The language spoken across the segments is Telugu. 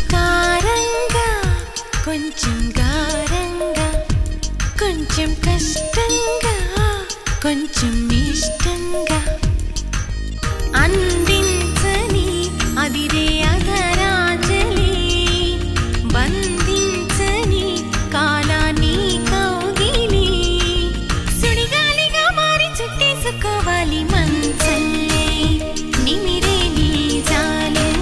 కారంగా కొంచెం గారంగా కొంచెం కష్టంగా కొంచెం ఇష్టంగా అందించని అదిరే అధరాంజలి బంధించని కాలాన్ని కౌగిలి సుడిగాలిగా మారి చుట్టేసుకోవాలి మంచల్లే నిమిరే నీ జాలే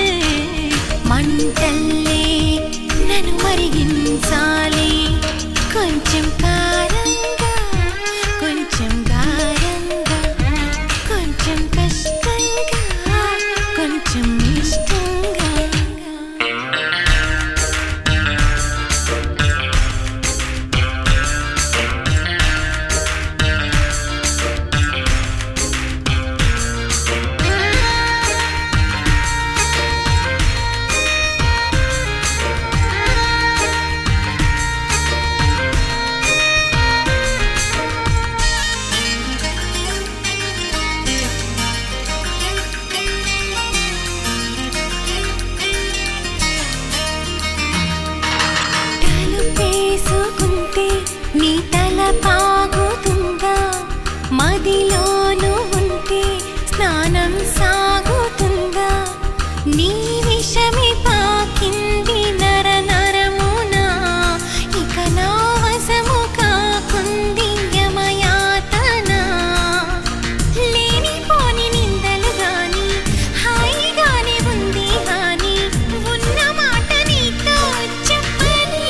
మంటల్లే నన్ను మరిగించాలి కొంచెం కారంగా కొంచెం గారంగా కొంచెం కష్టంగా కొంచెం ఇష్టంగా నీ తల పాగుతుందా మదిలోను ఉంటే స్నానం సాగుతుందా నీ విషమే పాకింది నర నరమునా ఇక నా వశము కాకుంది యమయాతన లేనిపోని నిందలు గాని హాయిగానే ఉంది గాని ఉన్న మాట నీతో చెప్పని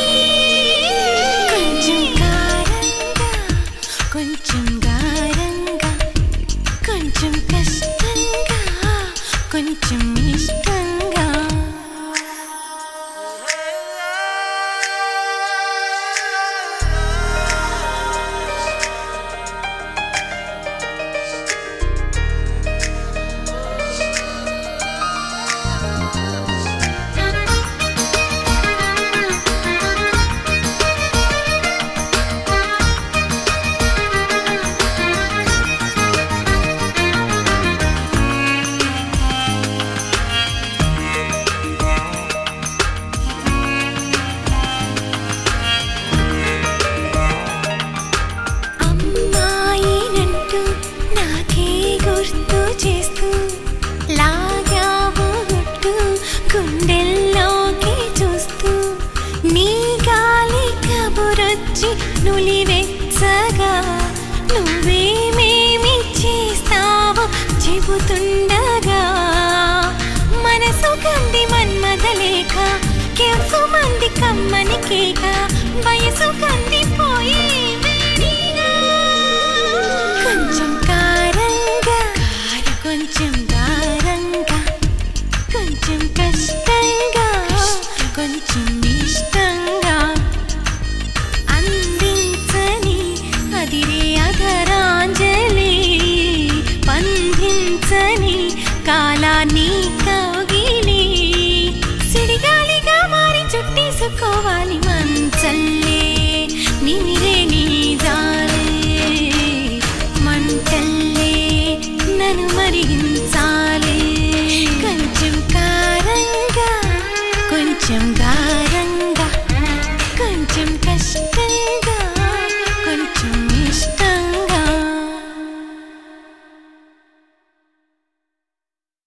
కొంచెం గారంగా కొంచెం కష్టంగా కొంచెం ఇష్టంగా గుర్తు చేస్తూ లాగావు గుట్టు గుండెల్లోకి చూస్తూ నీ గాలి కబురొచ్చి నులివెచ్చగా నువ్వేమేమి చేస్తావో చెబుతుండగా మనసు కంది మన్మదలేఖ కెవ్వు మంది కమ్మని కేక వయసు కందిపోయి కొంచెం కొంచెం గారంగా కొంచెం కష్టంగా కొంచెం ఇష్టంగా అందించని అదిరే అధరాంజలి బంధించని కాలాన్ని కౌగిలి సుడిగాలిగా మారి చుట్టేసుకోవాలి